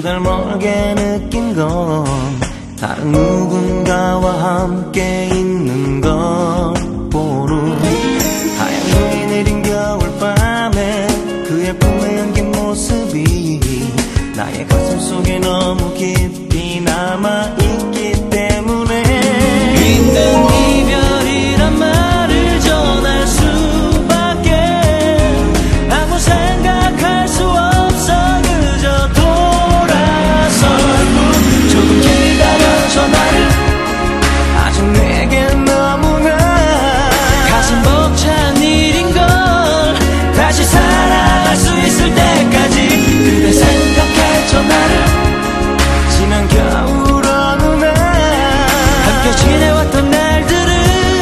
그댈 멀게 느낀 건 다른 누군가와 함께 있는 것보로 하얀 눈이 내린 겨울밤에 그의 품에 안긴 모습이 나의 가슴 속에 너무 깊이 남아있기 때문에 있는 이별이란 말을 전할 수밖에 아무 생각할 수 없어. 그저 돌아서 조금 기다려줘 나를. 아직 내겐 너무나 가슴 벅찬 일인걸. 다시 사랑할 수 있을 때까지 그대 생각해줘 나를. 지난 겨울 어느 날 함께 지내왔던 날들은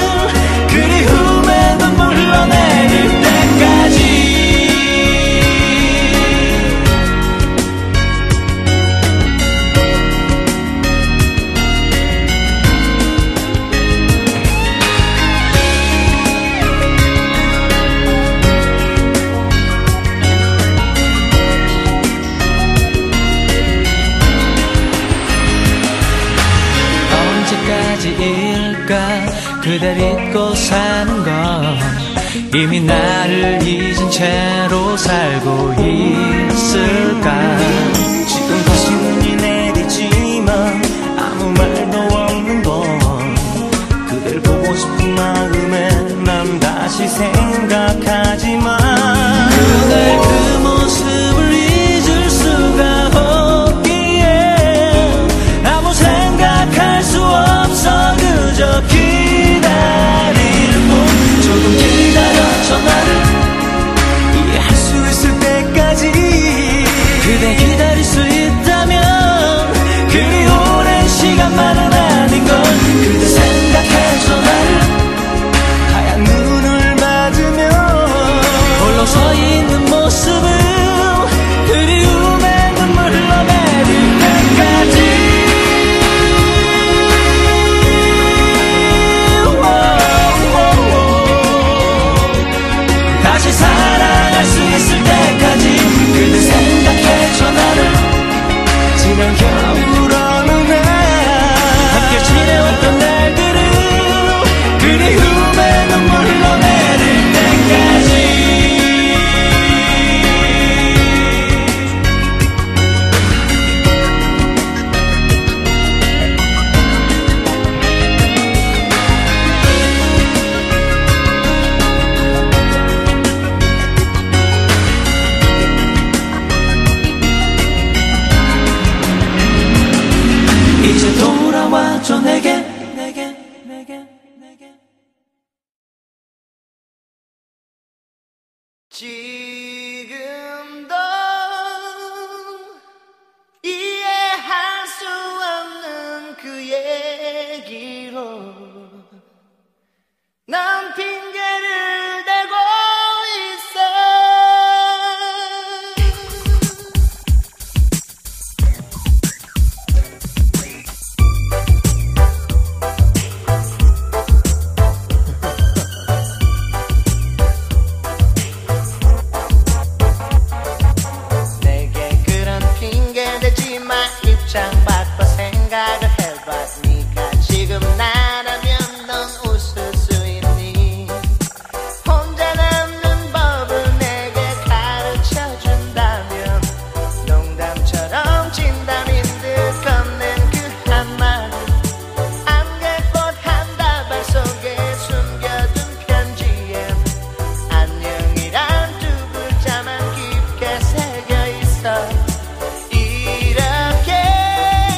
그리움에 눈물 흘러내릴 때까지. 언제까지일까 그댈 잊고 사는 건. 이미 나를 잊은 채로 살고 있을까. 지금 다시 눈이 내리지만 아무 말도 없는 건 그댈 보고 싶은 마음에 난 다시 생각하지만 그댈 그 모습을 잊을 수가 없기에 아무 생각할 수 없어. 그저 기다릴 뿐. 조금 기다려줘 나를. 이해할 수 있을 때까지 그대 기다릴 수 있다면 그리 오랜 시간만은 아닌걸. 그대 생각해줘 나를. 하얀 눈을 맞으며 홀로 서 있는 모습은 그리움에 눈물 흘러내릴 때까지. 다시 사랑할 수 있을 때까지 그대 생각해줘 나를. 지난 겨울 어느 날 함께 지내왔던 날들은 그리움에 눈물 흘러내릴 때까지. 이제 돌아와줘 내게. 지금도 이해할 수 없는 그 얘기로 난 핑계를 대고 있어. 입장 바꿔 생각을 해봐. 네가 지금 나라면 넌 웃을 수 있니? 혼자 남는 법을 내게 가르쳐준다면 농담처럼 진담인 듯 건넨 그 한마디 안개꽃 한 다발 속에 숨겨둔 편지에 안녕이란 두 글자만 깊게 새겨있어. 이렇게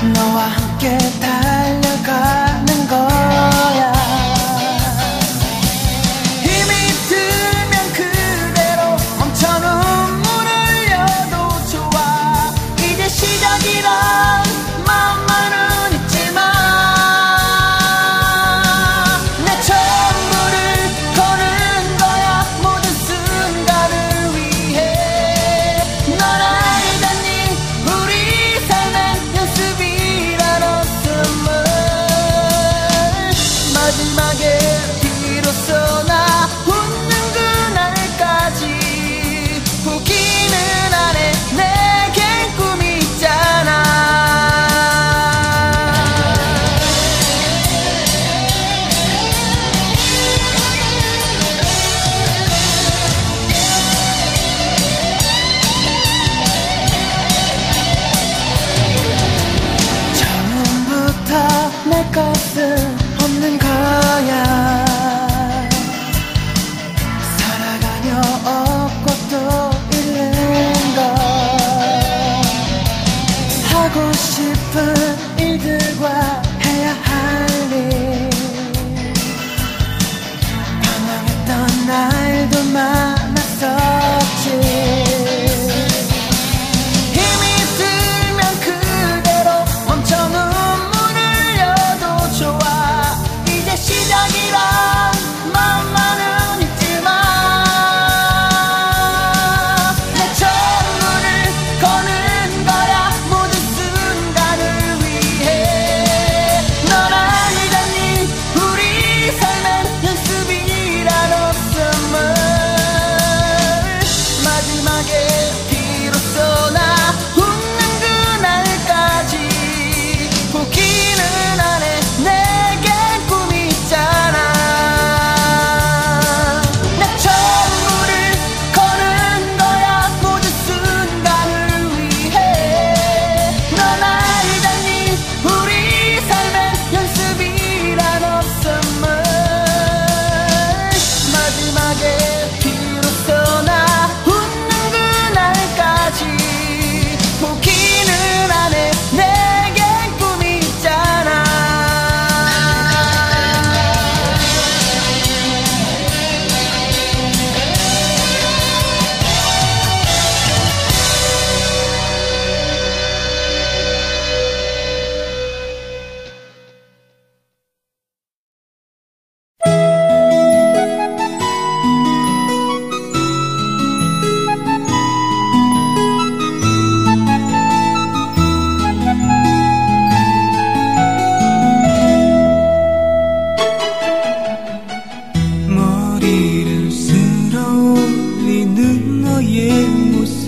너와 함께 달려가는 거야. 힘이 들면 그대로 멈춰 눈물 흘려도 좋아. 이제 시작이란 마음만은 있지만 내 전부를 거는 거야. 모든 순간을 위해. 널 알다니 우리 삶의 연습이란 없음을. 마지막에 비로소 나 웃는 그날까지 포기는 안 해. 내겐 꿈이 있잖아. 처음부터 내 것은 없는 거야. 살아가며 얻고 또 잃는 거. 하고 싶은 일들과 해야 할 일. 방황했던 날도 많았었지. 힘이 들면 그대로 멈춰 눈물 흘려도 좋아. 이제 시작이란 마음만은 있지만 내 전부를 거는 거야. 모든 순간을 위해. 널 알다니 우리 삶엔 연습이란 없음을. 마지막에 비로소 나 웃는 그날까지 포기는 안 해. 내겐 꿈이 있잖아. 내 전부를 거는 거야. 모든 순간을 위해. 넌 알다니 우리 삶엔 연습이란 없음을. 마지막에 비로소 나 웃는 그날까지 포기는 안 해. 내겐 꿈이 있잖아. 머리를 쓸어 올리는 너의 모습.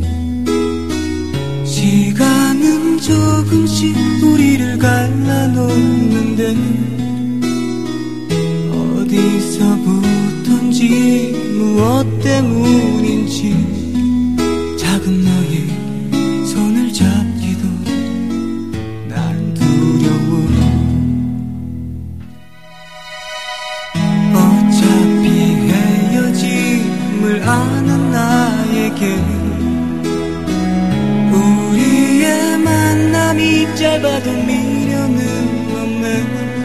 시간은 조금씩 우리를 갈라놓는데 어디서부턴지 무엇 때문인지 작은 너의 손을 잡기도 난 두려워. 어차피 헤어짐을 아는 나에게 우리의 만남이 짧아도 미련은 없네.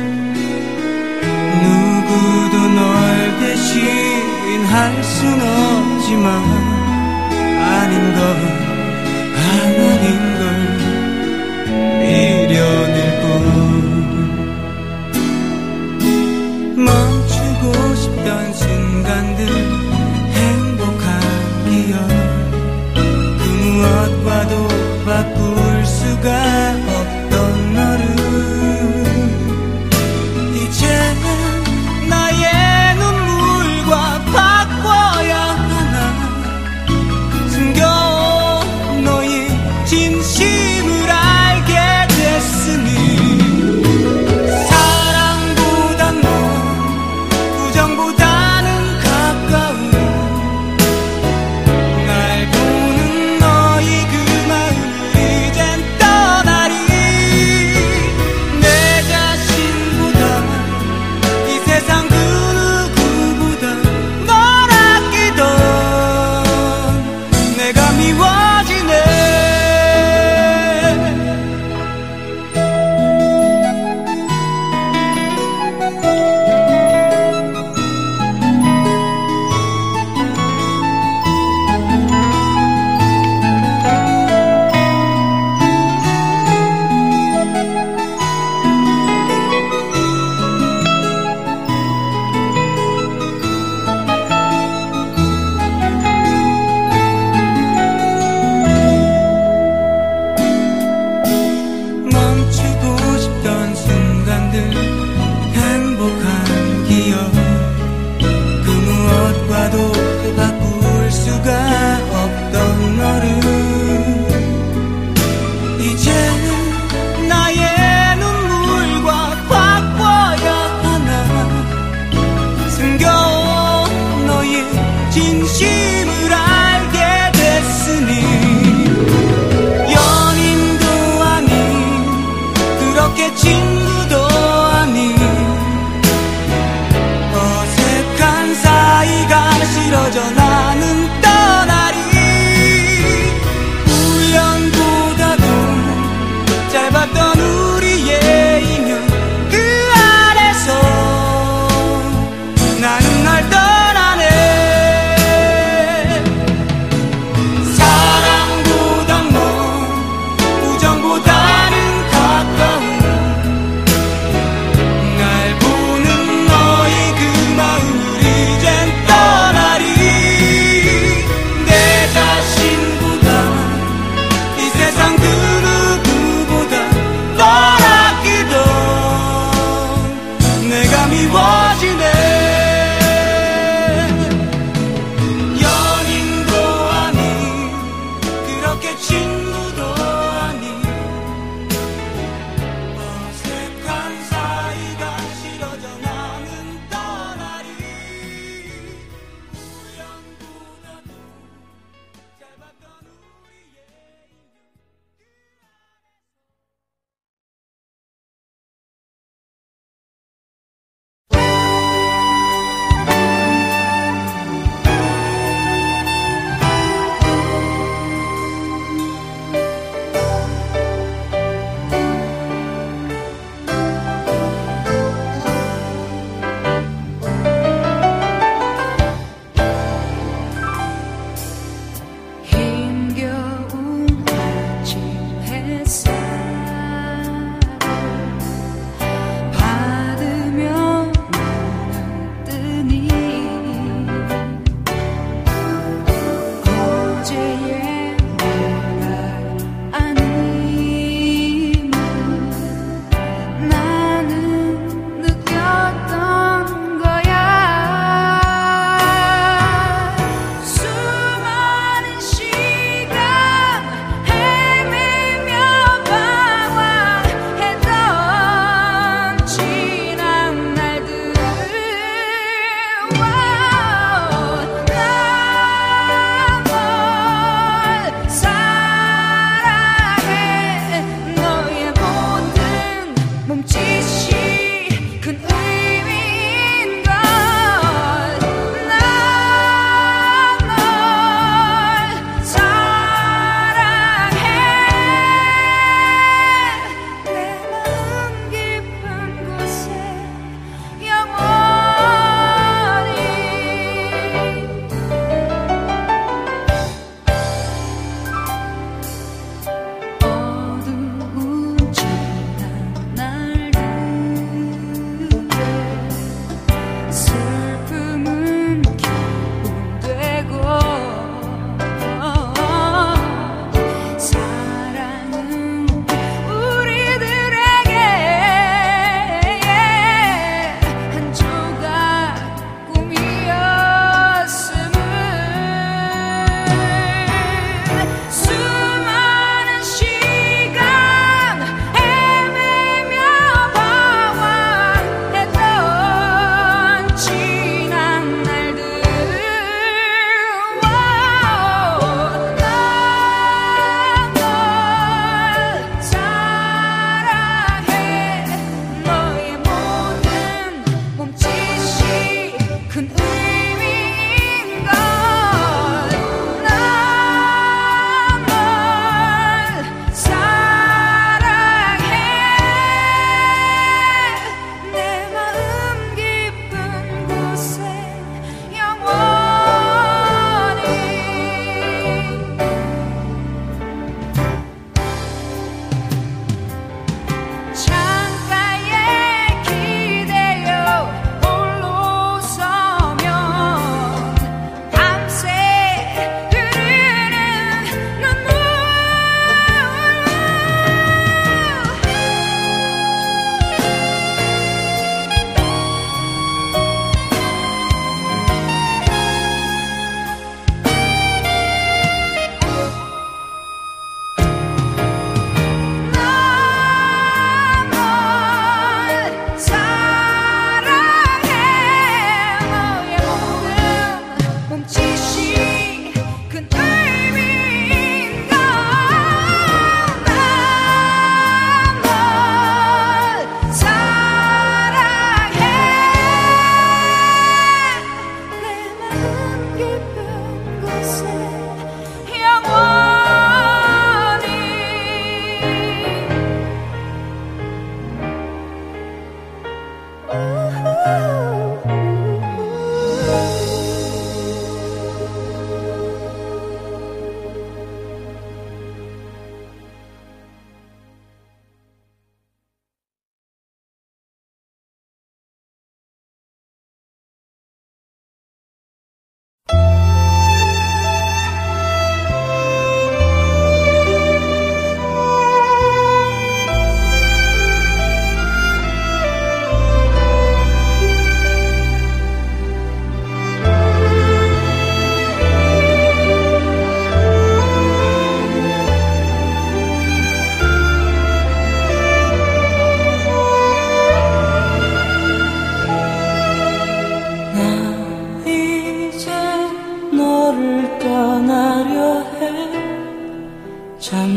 누구도 널 대신할 순 없지만 아닌 건 아닌 걸 미련일 뿐. 멈추고 싶던 순간들 행복한 기억 그 무엇과도 바꿀 수가 없던 너를 이제는 나의 눈물과 바꿔야 하나. 숨겨온 너의 진실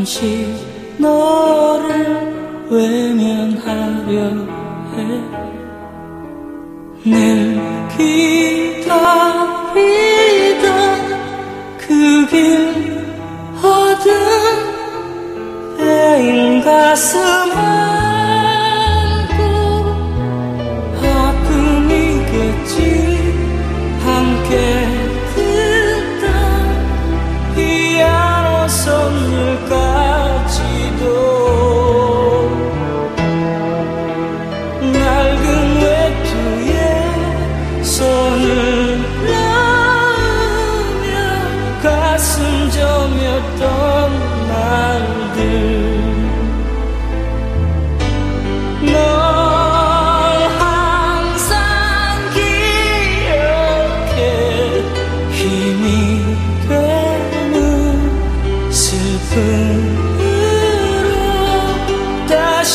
잠시 너를 외면하려 해. 늘 기다리던 그 길 어둠 베인 가슴 안고 아픔이겠지. 함께 듣던 피아노 선율까지도 낡은 외투에 손을 넣으며 가슴 저몄던 날들. 널 항상 기억해. 힘이 되는 슬픔으로 다시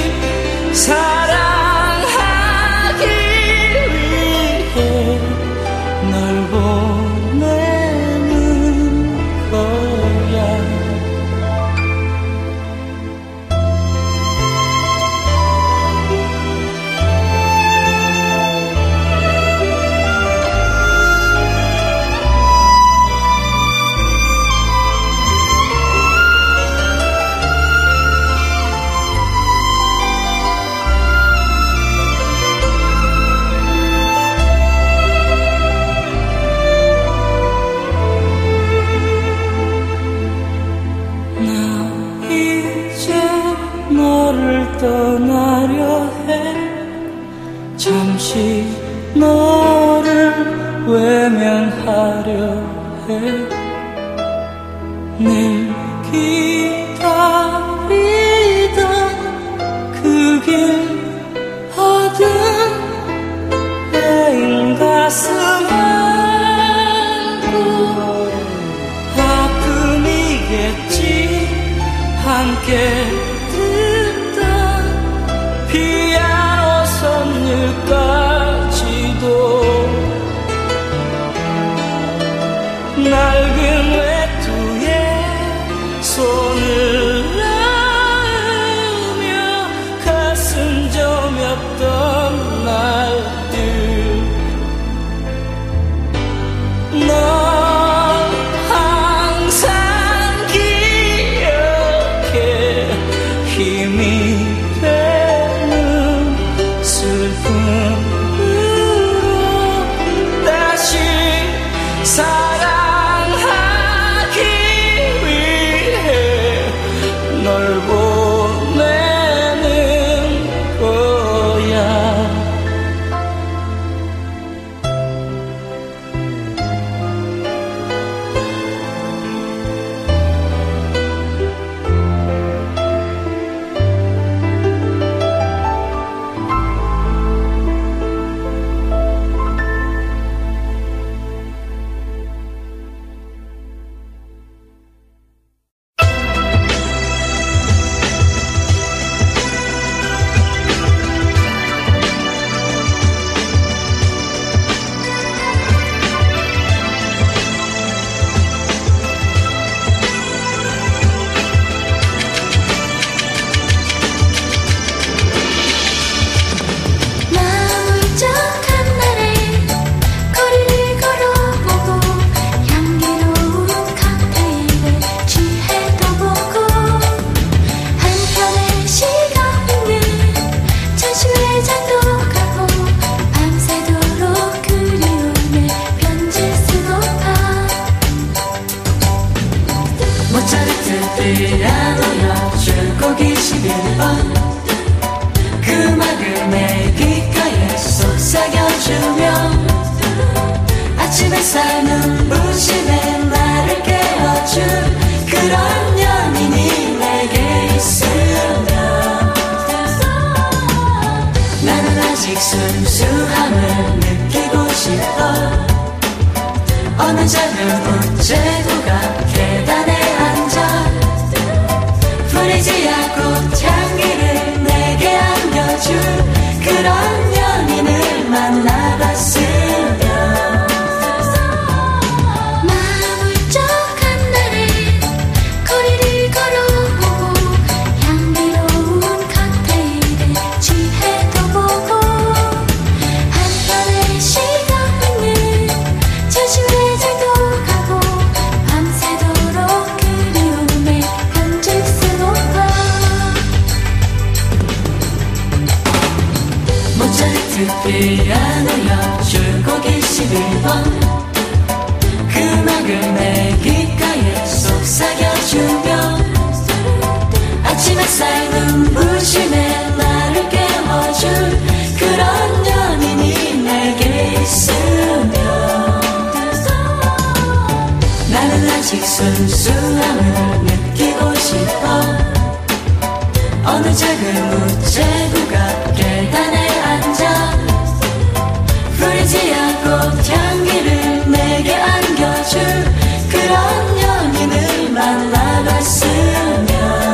사랑하기 위해 널 보내는 거야. 떠나려 해. 잠시 너를 외면하려 해. 늘 기다리던 그 길 어둠 베인 가슴 안고 아픔이겠지. 함께 피아노 선율까지도 낡은 외투에 손을 넣으며 가슴 저몄던 날들. 널 항상 기억해. 힘이 사랑하기 위해 널 보내는 거야. 햇살 눈부심에 나를 깨워준 그런 연인이 내게 있으면 나는 아직 순수함을 느끼고 싶어. 어느 작은 우체국가 계단에 앉아 프리지아 꽃향기를 내게 안겨줄 그런 연인을 만나봤으면 마음 울적한 날에 거리를 걸어 피아노 줄거기 11번 음악을 내 귓가에 속삭여주며 아침 햇살 눈부심에 나를 깨워줄 그런 연인이 내게 있으면 나는 아직 순수함을 느끼고 싶어 어느 작은 우체국 계단에 앉아 프리지아 꽃향기를 내게 안겨줄 그런 연인을 만나봤으면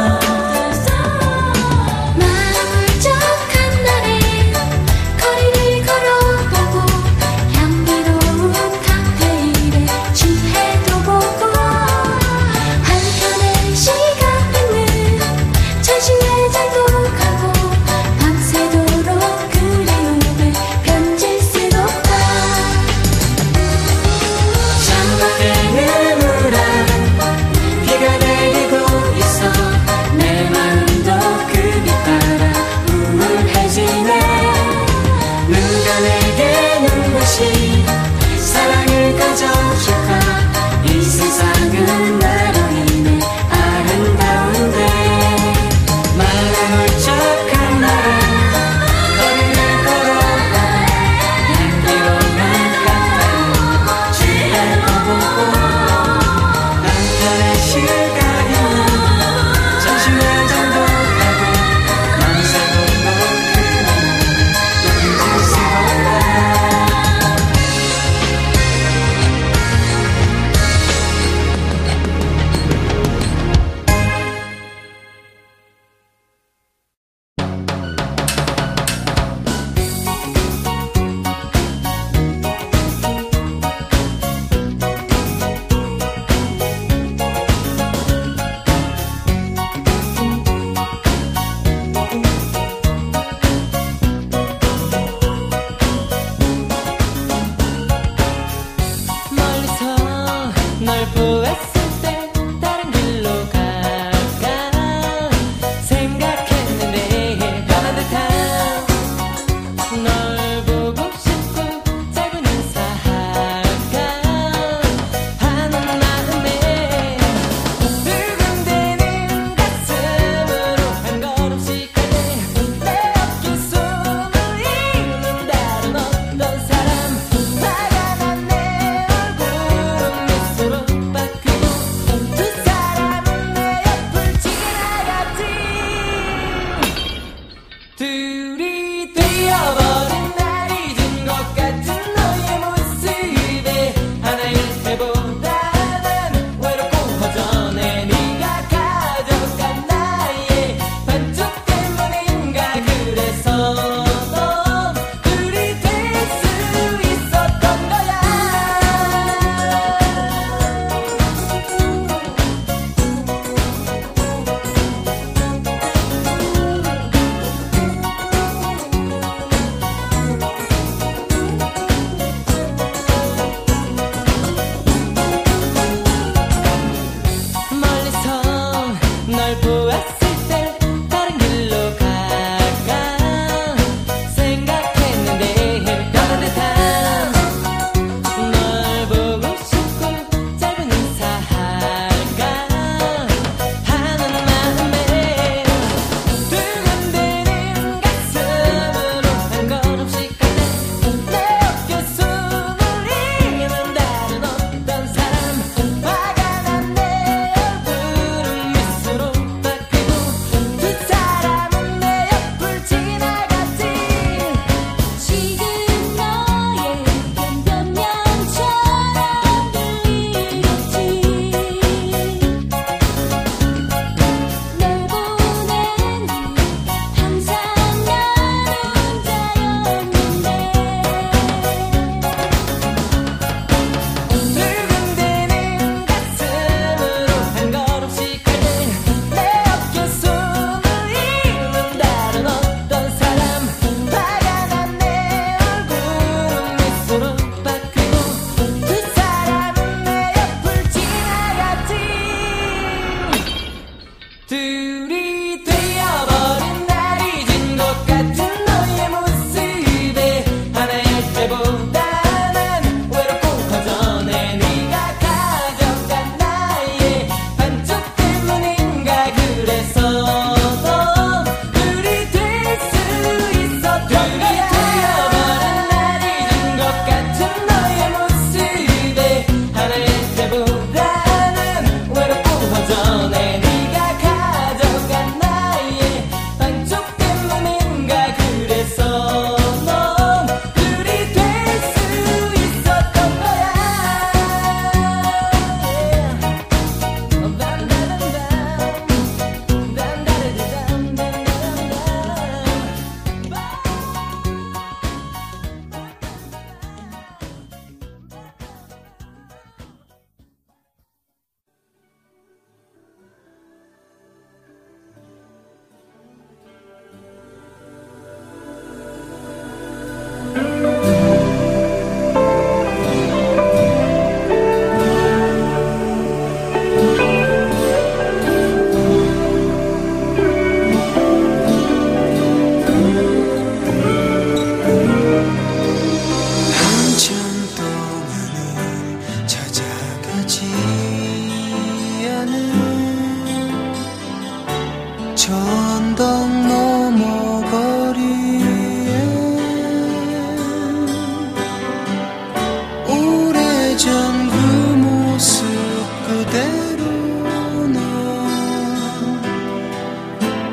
마음을 울적한 날에 거리를 걸어보고 향기로운 칵테일에 취해도 보고 한편의 시간은 전시회장도 가고 밤새도록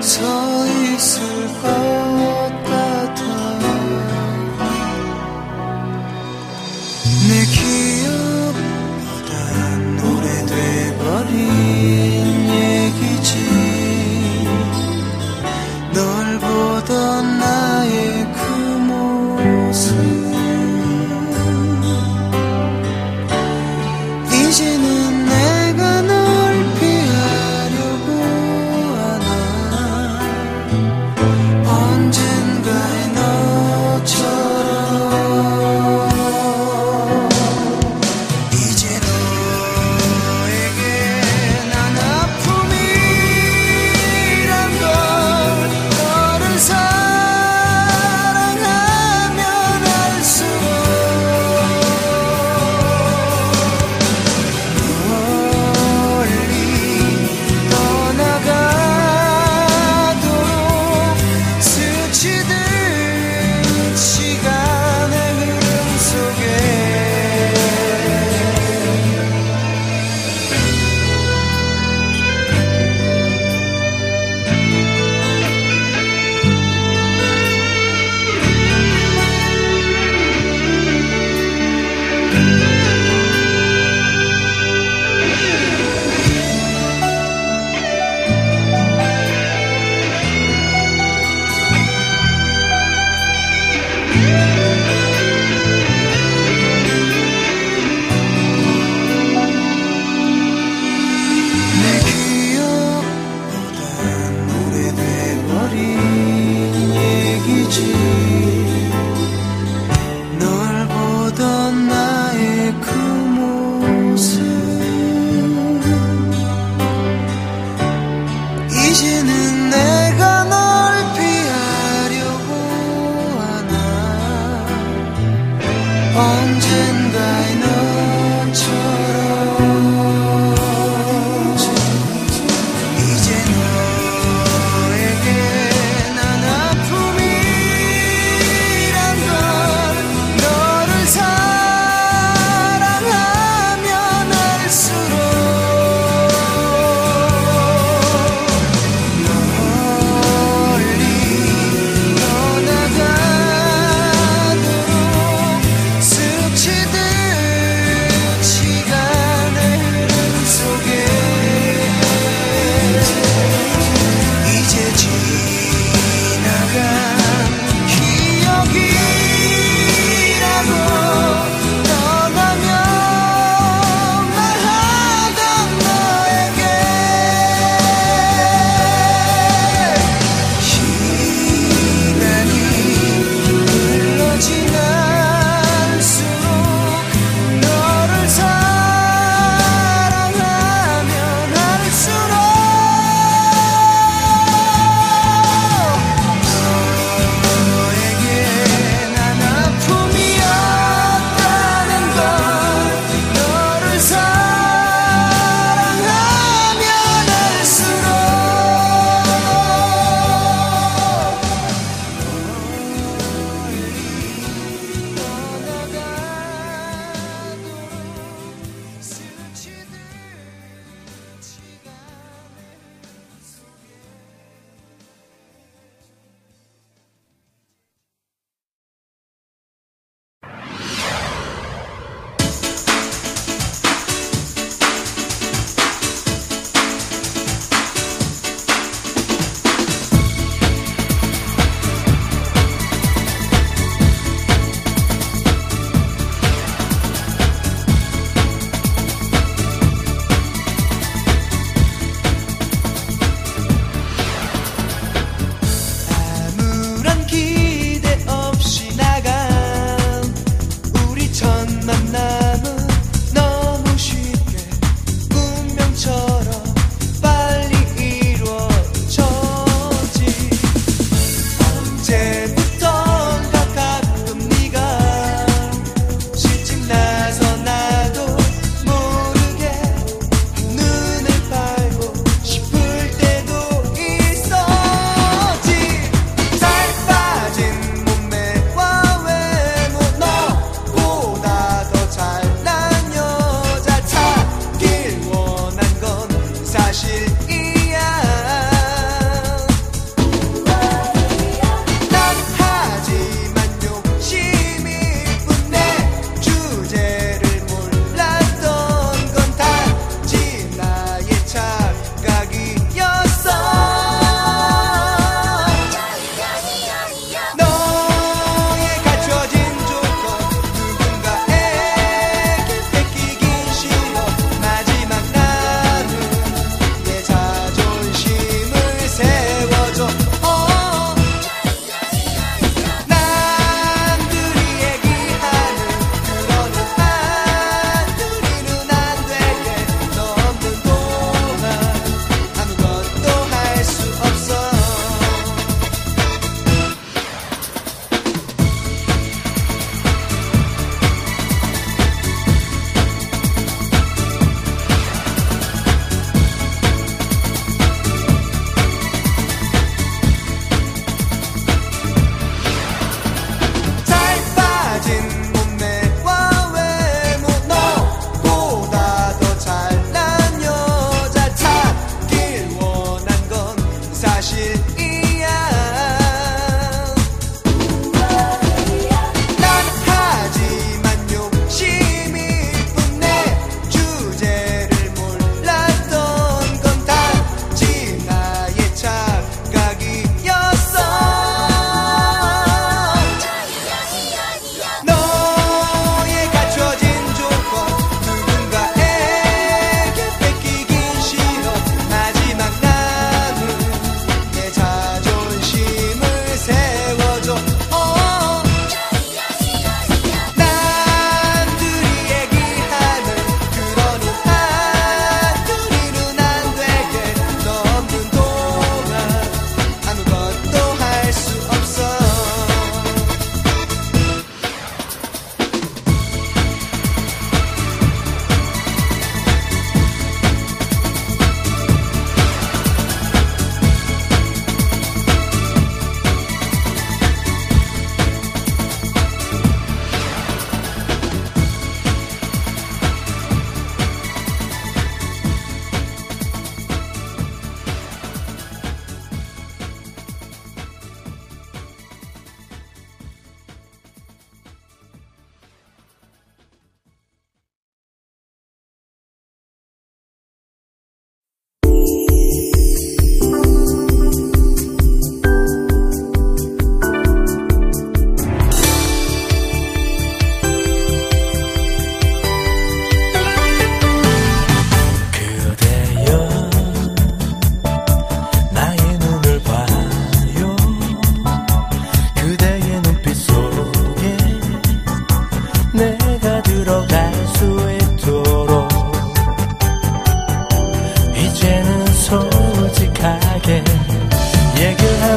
서 있을 것 같아. 내 기억보단 오래돼버린 얘기지. 널 보던 나의 그 모습 이제는 내가 널 피하려고 하나. 언젠가의 너처럼 이제 너에게 난 아픔이란 걸, 너를 사랑하면 할수록 멀리 떠나가도록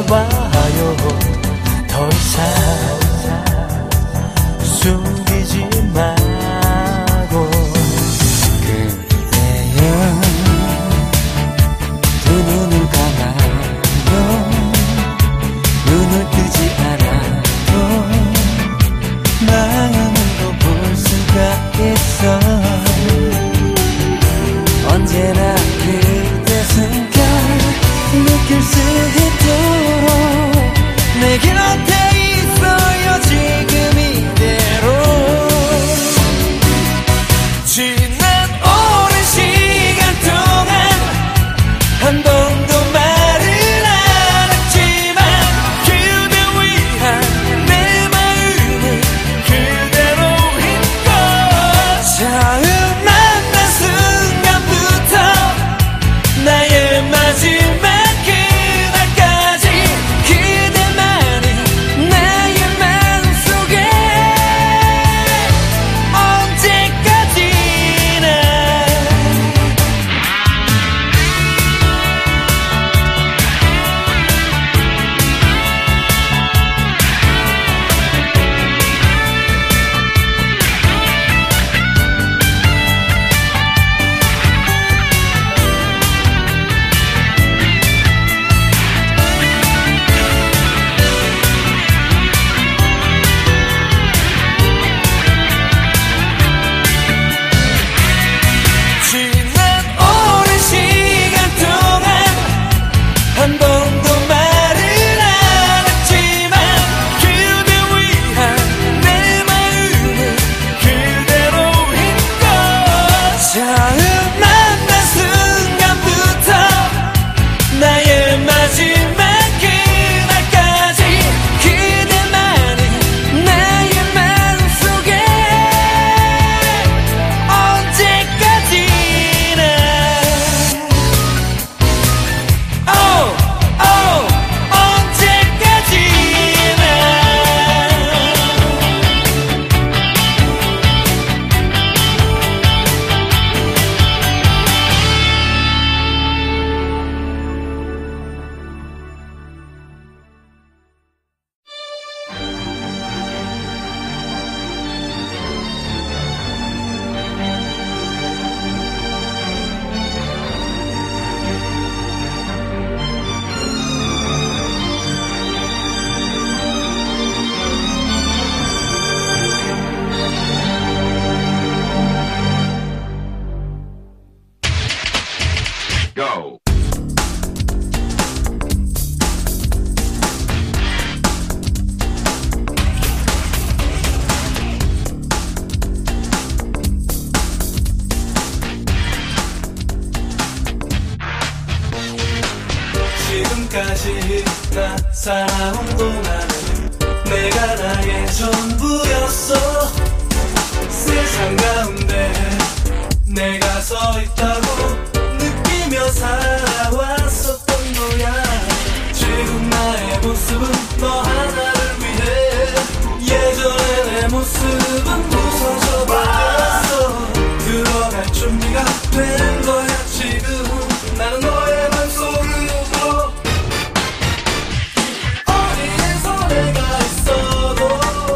봐요. 더 이상 숨기지 말고. 그대여 두 눈을 감아요. 눈을 뜨지 않아도 마음으로 볼 수가 있어. 언제나 그대 숨결 느낄 수 있도록 내 곁에 있어요. 지금 이대로. 지난 오랜 시간 동안 한 번도 말을 안 했지만 그대 위한 내 마음을 그대로인 것. 처음 만난 순간부터 나의 마지막 그날까지 그대만이 나의 마음속에. 언제까지나 지난 오랜 시간 동안 한 번도 말을 안 했지만 그대 위한 내 마음을 그대로인 것. 처음 만난 순간부터 나의 마지막 그날까지 그대만이 나의 마음속에. 언제까지나 Go. 지금까지 나 살아온 동안은 내가 나의 전부였어. 세상 가운데 내가 서 있다고 느끼며 살아왔었던 거야. 지금 나의 모습은 너 하나를 위해. 예전의 내 모습은 부서져 버렸어. 들어갈 준비가 된 거야. 지금 나는 너의 맘속으로. 어디에서 내가 있어도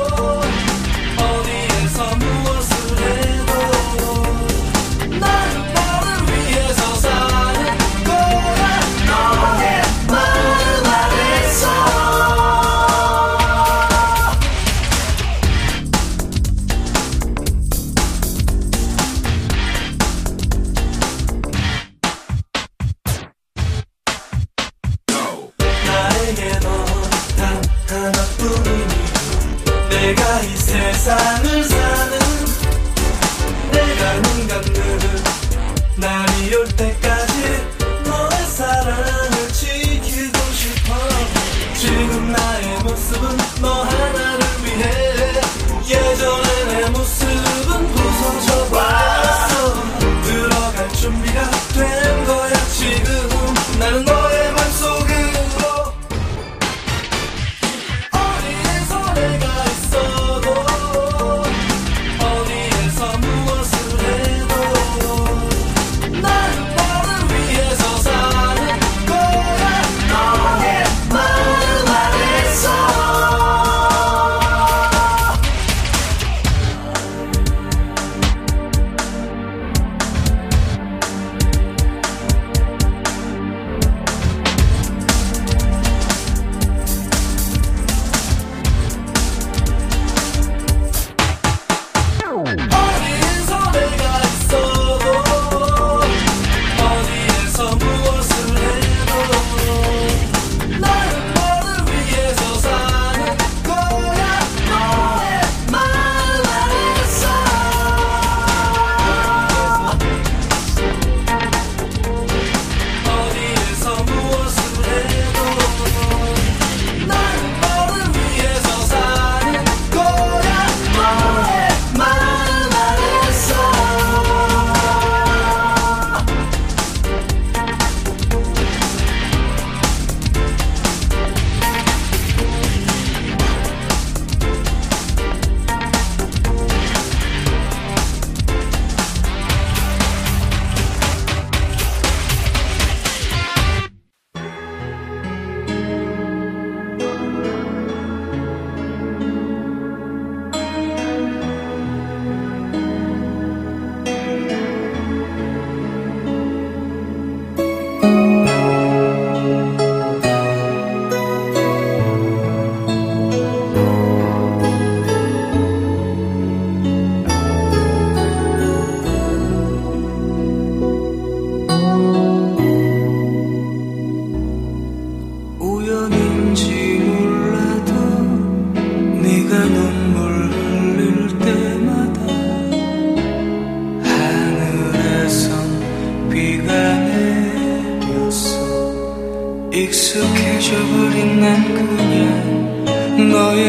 어디에서 무엇을 해도 나는 너를 위해서 사는 거야. 너의 마음 안에서. 나에게 넌 단 하나뿐이니 내가 이 세상을 사는. 내가 눈 감는 날이 올 때까지 너의 사랑을 지키고 싶어. 지금 나의 모습은 너 하나를 위해. 예전의 내 모습은 부서져 버렸어. 들어갈 준비가 된 거야. 지금 나는 너의 맘속으로. 어디에서 내가 있어도 어디에서 무엇을 해도 나는 너를 위해서 사는 거야. 너의 마음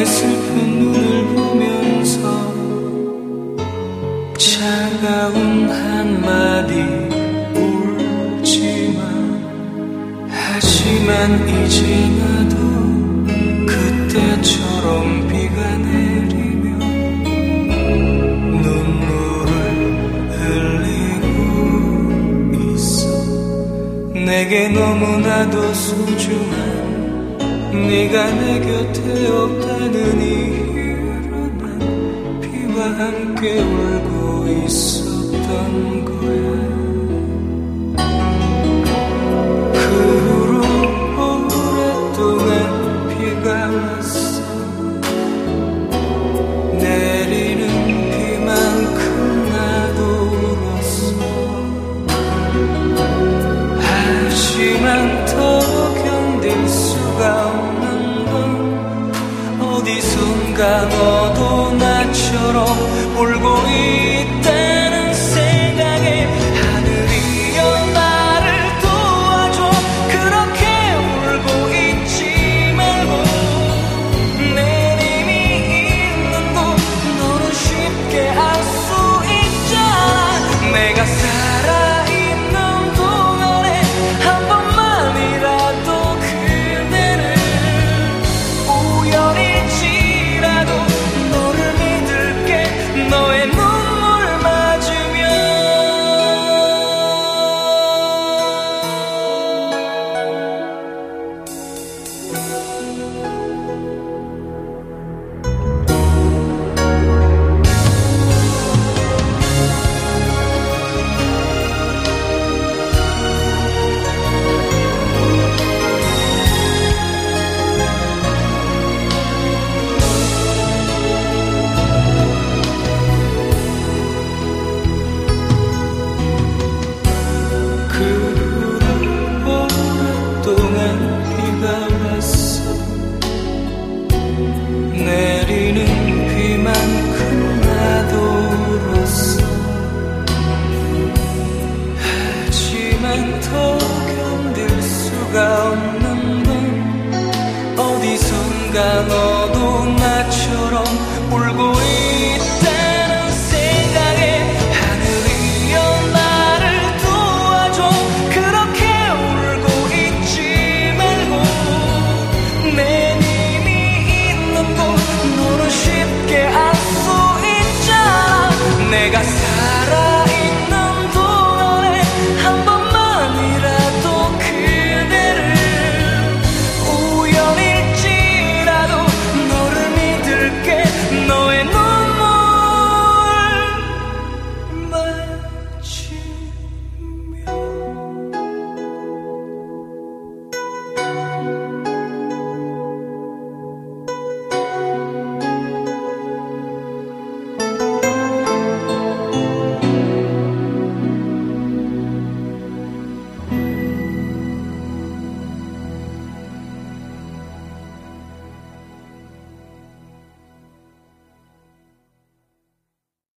슬픈 눈을 보면서 차가운 한마디 울지마. 하지만 이제 나도 그때처럼 비가 내리며 눈물을 흘리고 있어. 내게 너무나도 소중한 네가 내 곁에 없다는 이유로 난 비와 함께 울고 있었던 거야. 그 후로 오랫동안 비가 왔어. 내리는 비만큼 나도 울었어. 하지만 더 견딜 수가 없는 건 어디선가 너도 나처럼 울고 있다는 생각에 하늘이여 나를 도와줘. 그렇게 울고 있지 말고 내림이 있는 곳 너는 쉽게 알 수 있잖아. 내가 살아있는 동안에 한 번만이라도 그대를 우연일지라도 너를 믿을게. 너의 눈물 맞으면 그 후로 오랫동안 비가 왔어. 내리는 비만큼 나도 울었어. 하지만 더 견딜 수가 없는 건 어디선가 너도 나처럼 울고